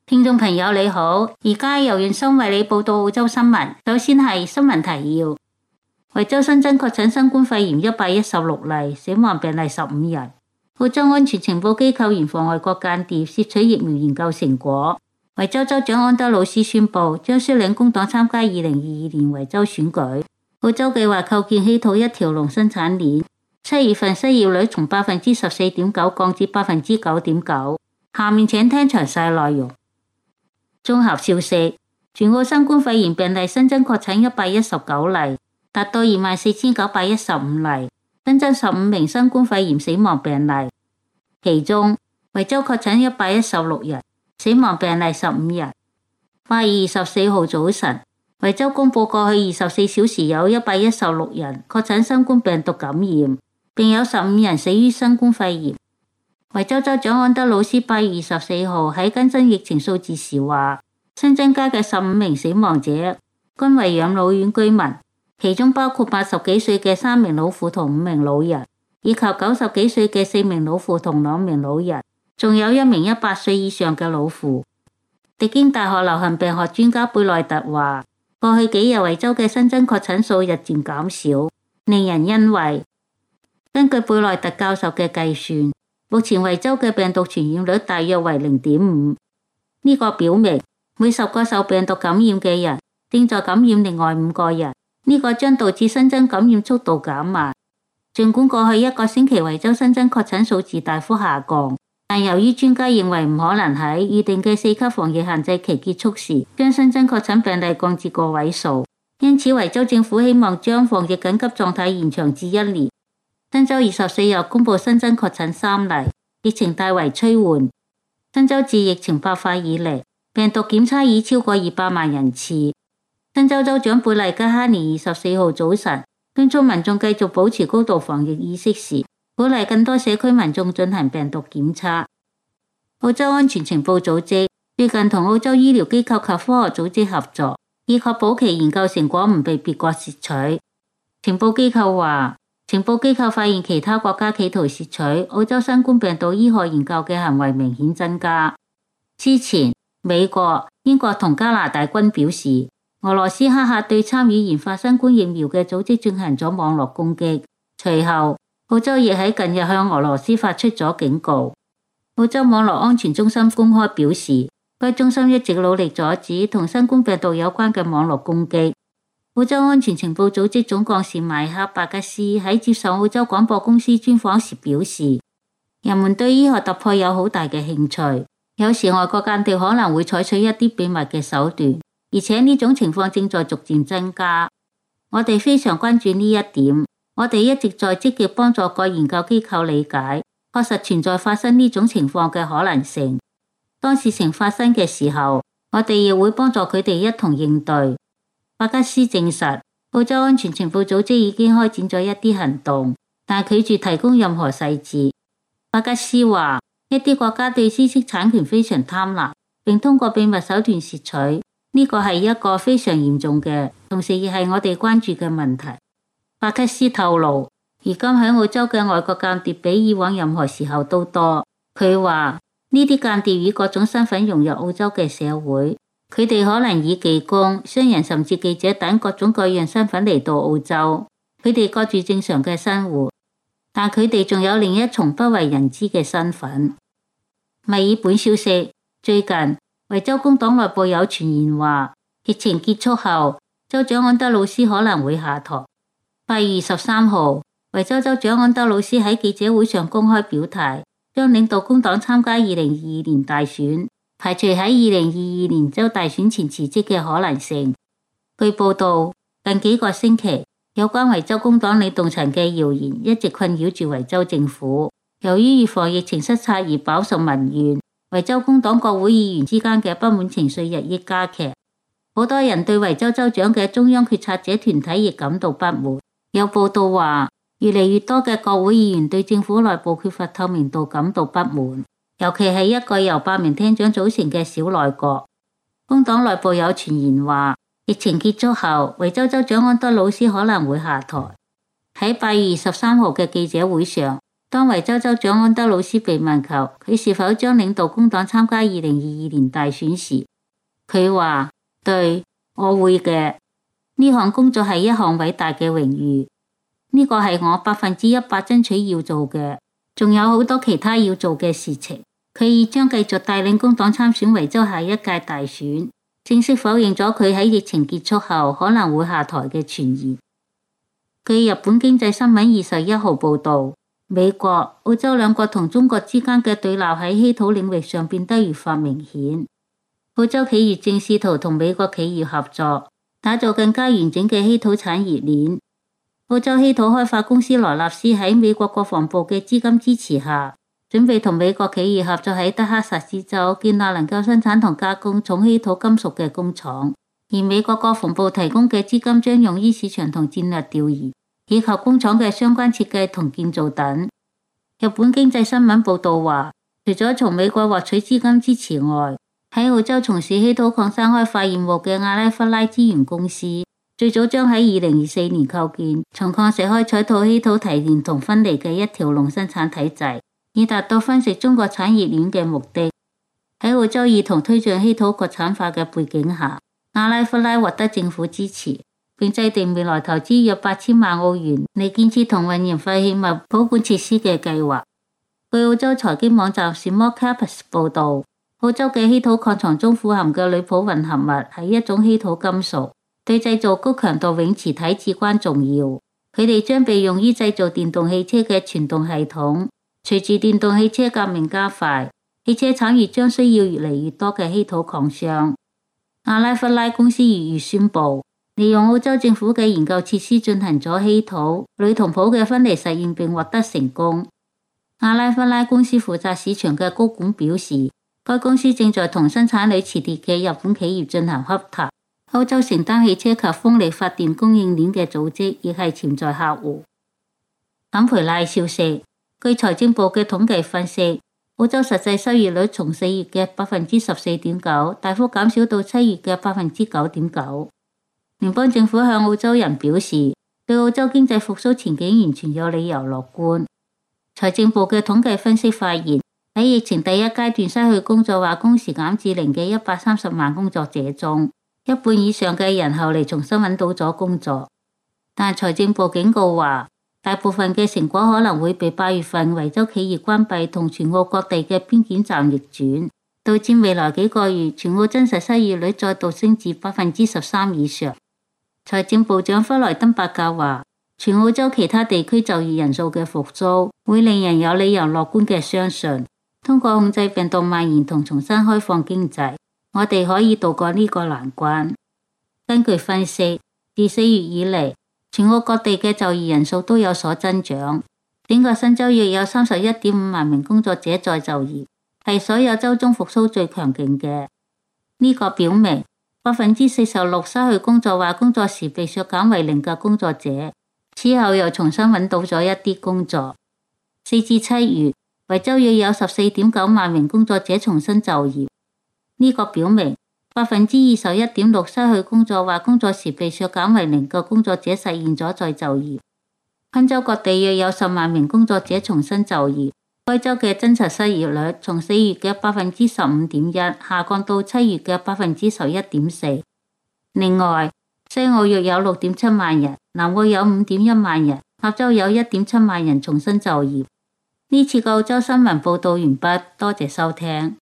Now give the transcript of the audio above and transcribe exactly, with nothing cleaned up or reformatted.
聽眾朋友你好，而家由袁生為你報道澳洲新聞。首先係新聞提要：維州新增確診新冠肺炎一百一十六例，死亡病例十五人。澳洲安全情報機構嚴防外國間諜竊取疫苗研究成果。維州州長安德魯斯宣布將率領工黨參加二零二二年維州選舉。澳洲計劃構建稀土一條龍生產鏈。七月份失業率從百分之十四點九降至百分之九點九。下面請聽詳細內容。綜合消息，全澳新冠肺炎病例新增確診一百一十九例，達到二萬四千九百一十五例，新增十五名新冠肺炎死亡病例。其中，維州確診一百一十六人，死亡病例十五人。八月二十四號早晨，維州公佈過去二十四小時有一百一十六人確診新冠病毒感染，並有十五人死於新冠肺炎。維州州長安德魯斯八月二十四號喺更新疫情數字時話，新增加嘅十五名死亡者均為養老院居民，其中包括八十幾歲嘅三名老婦同五名老人，以及九十幾歲嘅四名老婦同兩名老人，仲有一名一百歲以上嘅老婦。迪堅大學流行病學專家貝內特話，過去幾日維州嘅新增確診數日漸減少，令人欣慰。根據貝內特教授嘅計算，目前維州嘅病毒傳染率大約為零點五，呢個表明每十個受病毒感染嘅人正在感染另外五個人，呢個將導致新增感染速度減慢。儘管過去一個星期維州新增確診數字大幅下降，但由於專家認為唔可能喺預定嘅四級防疫限制期結束時將新增確診病例降至個位數，因此維州政府希望將防疫緊急狀態延長至一年。新州二十四日公佈新增確診三例，疫情大為趨緩。新州自疫情爆發以嚟，病毒檢測已超過二百萬人次。新州州長貝麗吉哈尼二十四號早晨敦促民眾繼續保持高度防疫意識時，鼓勵更多社區民眾進行病毒檢測。澳洲安全情報組織最近同澳洲醫療機構及科學組織合作，以確保其研究成果唔被別國竊取。情報機構話，情報機構發現其他國家企圖竊取澳洲新冠病毒醫學研究嘅行為明顯增加。之前，美國、英國同加拿大均表示，俄羅斯黑客對參與研發新冠疫苗嘅組織進行咗網絡攻擊。隨後，澳洲亦喺近日向俄羅斯發出咗警告。澳洲網絡安全中心公開表示，該中心一直努力阻止同新冠病毒有關嘅網絡攻擊。澳洲安全情報組織總幹事邁克·巴吉斯喺接受澳洲廣播公司專訪時表示，人們對醫學突破有好大嘅興趣，有時外國間諜可能會採取一啲秘密嘅手段，而且呢種情況正在逐漸增加。我哋非常關注呢一點，我哋一直在積極幫助各研究機構理解，確實存在發生呢種情況嘅可能性。當事情發生嘅時候，我哋亦會幫助佢哋一同應對。巴吉斯證實，澳洲安全情報組織已經開展咗一啲行動，但拒絕提供任何細節。巴吉斯話，一啲國家對知識產權非常貪婪，並通過秘密手段竊取，呢個係一個非常嚴重嘅，同時亦係我哋關注嘅問題。巴吉斯透露，如今喺澳洲嘅外國間諜比以往任何時候都多。佢話，呢啲間諜以各種身份融入澳洲嘅社會。佢哋可能以技工、商人甚至記者等各種各樣身份嚟到澳洲，佢哋過住正常嘅生活，但佢哋仲有另一重不為人知嘅身份。墨爾本消息，最近維州工黨內部有傳言話，疫情結束後，州長安德魯斯可能會下台。八月二十三號，維州州長安德魯斯喺記者會上公開表態，將領導工黨參加二零二二年大選，排除喺二零二二年州大選前辭職嘅可能性。據報道，近幾個星期，有關維州工黨領導層嘅謠言一直困擾住維州政府。由於預防疫情失策而飽受民怨，維州工黨國會議員之間嘅不滿情緒日益加劇。好多人對維州州長嘅中央決策者團體亦感到不滿。有報道話，越嚟越多嘅國會議員對政府內部缺乏透明度感到不滿。尤其係一個由八名廳長組成嘅小內閣。工黨內部有傳言話，疫情結束後，維州州長安德魯斯可能會下台。喺八月二十三號嘅記者會上， 當維州州長安德魯斯被問及佢是否將領導工黨參加二零二二年大選時，佢話：對，我會嘅。呢項工作係一項偉大嘅榮譽，呢個係我百分之一百爭取要做嘅，仲有好多其他要做嘅事情。佢已將繼續帶領工黨參選維州下一屆大選，正式否認咗佢喺疫情結束後可能會下台嘅傳言。據日本經濟新聞二十一號報導，美國、澳洲兩國同中國之間嘅對立喺稀土領域上變得越發明顯。澳洲企業正試圖同美國企業合作，打造更加完整嘅稀土產業鏈。澳洲稀土開發公司萊納斯喺美國國防部嘅資金支持下，準備同美國企業合作喺德克薩斯州建立能夠生產同加工重稀土金屬嘅工廠，而美國國防部提供嘅資金將用於市場同戰略調研，以及工廠嘅相關設計同建造等。日本經濟新聞報導話，除咗從美國獲取資金支持外，喺澳洲從事稀土礦山開發業務嘅阿拉弗拉資源公司，最早將喺二零二四年構建從礦石開採到稀土提煉同分離嘅一條龍生產體制，以達到分析中國產業鏈嘅目的。喺澳洲意同推進稀土國產化嘅背景下，阿拉弗拉獲得政府支持，並制定未來投資約八千萬澳元嚟建設同運營廢棄物保管設施嘅計劃。據澳洲財經網站 Small Caps 報導，澳洲嘅稀土礦床中富含嘅鋁鈽混合物係一種稀土金屬，對製造高強度永磁體至關重要。佢哋將被用於製造電動汽車嘅傳動系統。隨住電動汽車革命加快，汽車產業將需要越嚟越多嘅稀土礦商。阿拉弗拉公司二月宣布，利用澳洲政府嘅研究設施進行咗稀土、鋁同鈽嘅分離實驗並獲得成功。阿拉弗拉公司負責市場嘅高管表示，該公司正在同生產鋁磁鐵嘅日本企業進行洽談。歐洲承擔汽車及風力發電供應鏈嘅組織亦係潛在客戶。坎培拉消息，據財政部嘅統計分析，澳洲實際失業率從四月嘅百分之十四點九大幅減少到七月嘅百分之九點九。聯邦政府向澳洲人表示，對澳洲經濟復甦前景完全有理由樂觀。財政部嘅統計分析發現，喺疫情第一階段失去工作或工時減至零嘅一百三十萬工作者中，一半以上嘅人後嚟重新揾到咗工作。但財政部警告話，大部分嘅成果可能會被八月份維州企業關閉同全澳各地嘅邊檢站逆轉，導致未來幾個月全澳真實失業率再度升至百分之十三以上。財政部長弗萊登伯格話，全澳洲其他地區就業人數嘅復甦會令人有理由樂觀嘅相信，通過控制病毒蔓延同重新開放經濟，我哋可以渡過呢個難關。根據分析，自四月以嚟，全澳各地嘅就業人數都有所增長，整個新州約有三十一點五萬名工作者再就業，係所有州中復甦最強勁嘅。呢、這個表明百分之四十六失去工作或工作時被削減為零嘅工作者，此後又重新揾到咗一啲工作。四至七月，維州約有十四點九萬名工作者重新就業，呢、這個表明百分之二十一點六失去工作或工作時被削減為零嘅工作者實現咗再就業。昆州各地約有十萬名工作者重新就業，該州嘅真實失業率從四月嘅百分之十五點一下降到七月嘅百分之十一點四。另外，西澳約有六點七萬人，南澳有五點一萬人，亞洲有一點七萬人重新就業。呢次嘅澳洲新聞報道完畢，多謝收聽。